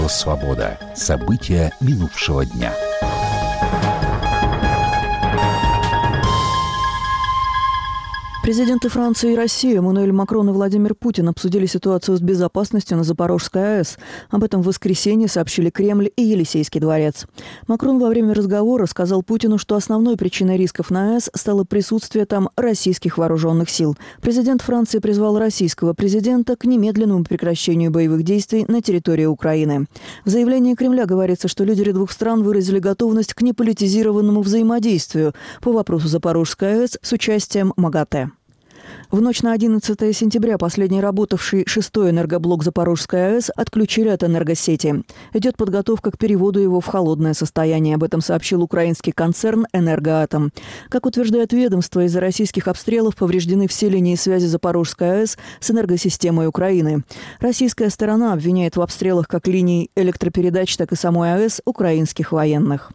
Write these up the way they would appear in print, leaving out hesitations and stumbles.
Радио «Свобода». События минувшего дня. Президенты Франции и России Эммануэль Макрон и Владимир Путин обсудили ситуацию с безопасностью на Запорожской АЭС. Об этом в воскресенье сообщили Кремль и Елисейский дворец. Макрон во время разговора сказал Путину, что основной причиной рисков на АЭС стало присутствие там российских вооруженных сил. Президент Франции призвал российского президента к немедленному прекращению боевых действий на территории Украины. В заявлении Кремля говорится, что лидеры двух стран выразили готовность к неполитизированному взаимодействию по вопросу Запорожской АЭС с участием МАГАТЭ. В ночь на 11 сентября последний работавший 6-й энергоблок Запорожской АЭС отключили от энергосети. Идет подготовка к переводу его в холодное состояние. Об этом сообщил украинский концерн «Энергоатом». Как утверждает ведомство, из-за российских обстрелов повреждены все линии связи Запорожской АЭС с энергосистемой Украины. Российская сторона обвиняет в обстрелах как линий электропередач, так и самой АЭС украинских военных.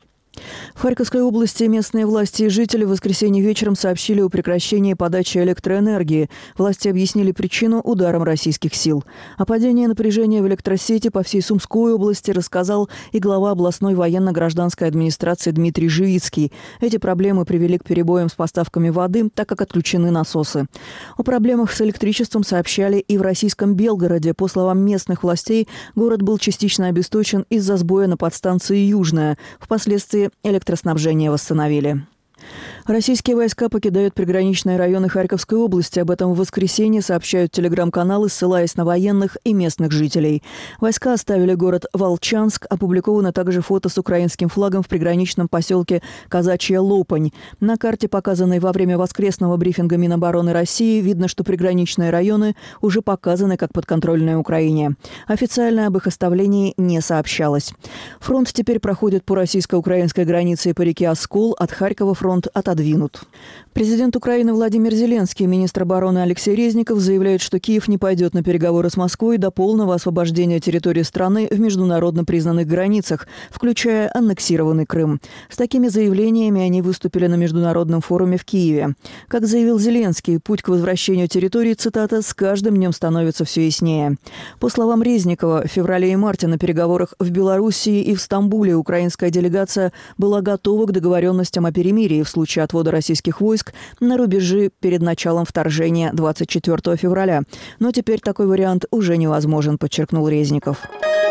В Харьковской области местные власти и жители в воскресенье вечером сообщили о прекращении подачи электроэнергии. Власти объяснили причину ударом российских сил. О падении напряжения в электросети по всей Сумской области рассказал и глава областной военно-гражданской администрации Дмитрий Живицкий. Эти проблемы привели к перебоям с поставками воды, так как отключены насосы. О проблемах с электричеством сообщали и в российском Белгороде. По словам местных властей, город был частично обесточен из-за сбоя на подстанции «Южная». Впоследствии электроснабжение восстановили. Российские войска покидают приграничные районы Харьковской области. Об этом в воскресенье сообщают телеграм-каналы, ссылаясь на военных и местных жителей. Войска оставили город Волчанск. Опубликовано также фото с украинским флагом в приграничном поселке Казачья Лопань. На карте, показанной во время воскресного брифинга Минобороны России, видно, что приграничные районы уже показаны как подконтрольные Украине. Официально об их оставлении не сообщалось. Фронт теперь проходит по российско-украинской границе и по реке Оскол. От Харькова фронт отодвинут. Президент Украины Владимир Зеленский и министр обороны Алексей Резников заявляют, что Киев не пойдет на переговоры с Москвой до полного освобождения территории страны в международно признанных границах, включая аннексированный Крым. С такими заявлениями они выступили на международном форуме в Киеве. Как заявил Зеленский, путь к возвращению территории, цитата, «с каждым днем становится все яснее». По словам Резникова, в феврале и марте на переговорах в Белоруссии и в Стамбуле украинская делегация была готова к договоренностям о перемирии в случае отвода российских войск на рубежи перед началом вторжения 24 февраля. Но теперь такой вариант уже невозможен, подчеркнул Резников.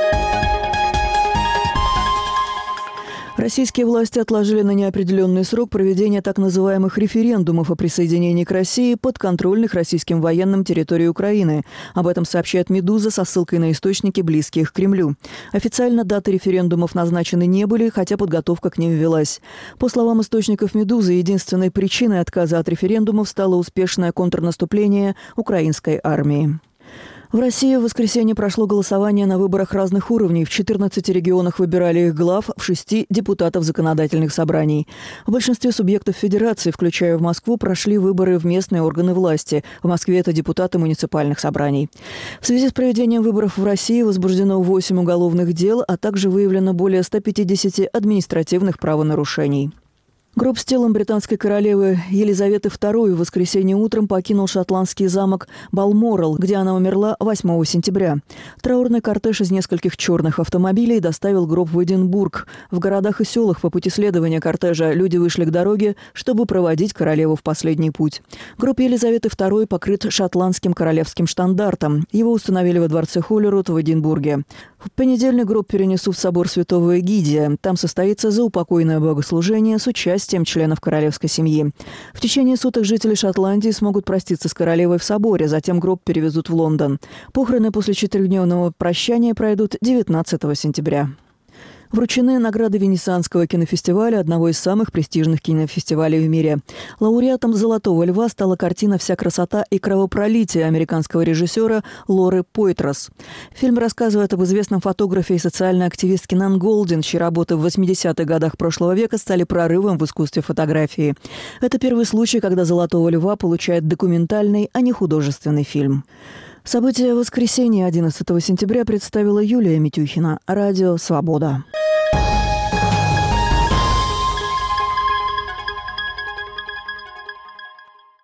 Российские власти отложили на неопределенный срок проведение так называемых референдумов о присоединении к России подконтрольных российским военным территорий Украины. Об этом сообщает «Медуза» со ссылкой на источники, близкие к Кремлю. Официально даты референдумов назначены не были, хотя подготовка к ним велась. По словам источников «Медузы», единственной причиной отказа от референдумов стало успешное контрнаступление украинской армии. В России в воскресенье прошло голосование на выборах разных уровней. В 14 регионах выбирали их глав, в 6 – депутатов законодательных собраний. В большинстве субъектов федерации, включая в Москву, прошли выборы в местные органы власти. В Москве это депутаты муниципальных собраний. В связи с проведением выборов в России возбуждено 8 уголовных дел, а также выявлено более 150 административных правонарушений. Гроб с телом британской королевы Елизаветы II в воскресенье утром покинул шотландский замок Балморал, где она умерла 8 сентября. Траурный кортеж из нескольких черных автомобилей доставил гроб в Эдинбург. В городах и селах по пути следования кортежа люди вышли к дороге, чтобы проводить королеву в последний путь. Гроб Елизаветы II покрыт шотландским королевским штандартом. Его установили во дворце Холлируд в Эдинбурге. В понедельник гроб перенесут в собор Святого Эгидия. Там состоится заупокойное богослужение с участием членов королевской семьи. В течение суток жители Шотландии смогут проститься с королевой в соборе, затем гроб перевезут в Лондон. Похороны после 4-дневного прощания пройдут 19 сентября. Вручены награды Венецианского кинофестиваля, одного из самых престижных кинофестивалей в мире. Лауреатом «Золотого льва» стала картина «Вся красота и кровопролитие» американского режиссера Лоры Пойтрос. Фильм рассказывает об известном фотографе и социальной активистке Нан Голдин, чьи работы в 80-х годах прошлого века стали прорывом в искусстве фотографии. Это первый случай, когда «Золотого льва» получает документальный, а не художественный фильм. События воскресенья 11 сентября представила Юлия Митюхина. Радио «Свобода».